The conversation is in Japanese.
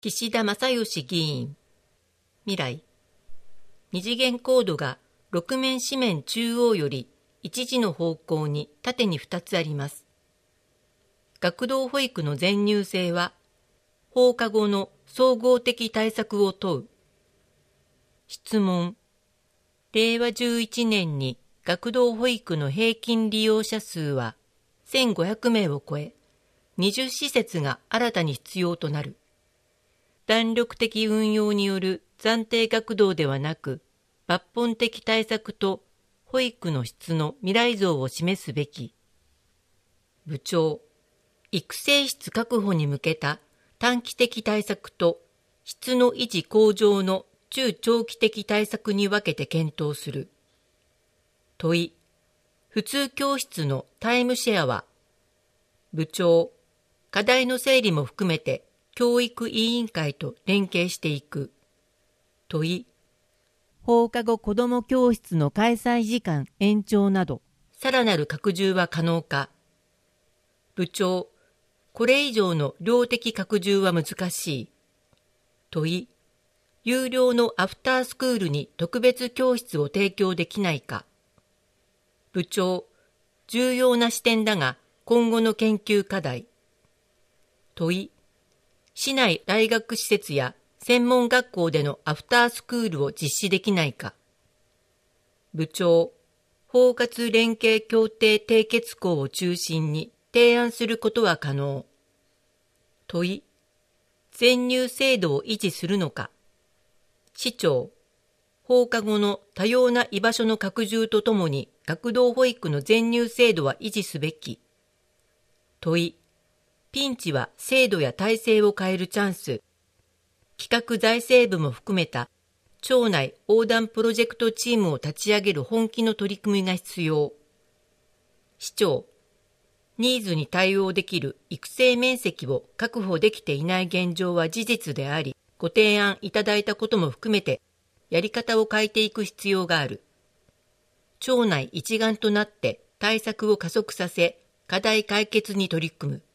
岸田正義議員。未来。二次元コードが6面四面中央より1時の方向に縦に2つあります。学童保育の全入制は放課後の総合的対策を問う。質問。令和11年に学童保育の平均利用者数は1500名を超え、20施設が新たに必要となる。弾力的運用による暫定学童ではなく、抜本的対策と保育の質の未来像を示すべき。部長、育成室確保に向けた短期的対策と質の維持向上の中長期的対策に分けて検討する。問い、普通教室のタイムシェアは、部長、課題の整理も含めて教育委員会と連携していく。問い、放課後子ども教室の開催時間延長など、さらなる拡充は可能か。部長、これ以上の量的拡充は難しい。問い、有料のアフタースクールに特別教室を提供できないか。部長、重要な視点だが今後の研究課題。問い、市内大学施設や専門学校でのアフタースクールを実施できないか。部長、包括連携協定締結校を中心に提案することは可能。問い、全入制度を維持するのか。市長、放課後の多様な居場所の拡充とともに学童保育の全入制度は維持すべき。問い、ピンチは制度や体制を変えるチャンス。企画財政部も含めた庁内横断プロジェクトチームを立ち上げる本気の取り組みが必要。市長、ニーズに対応できる育成面積を確保できていない現状は事実であり、ご提案いただいたことも含めてやり方を変えていく必要がある。庁内一丸となって対策を加速させ、課題解決に取り組む。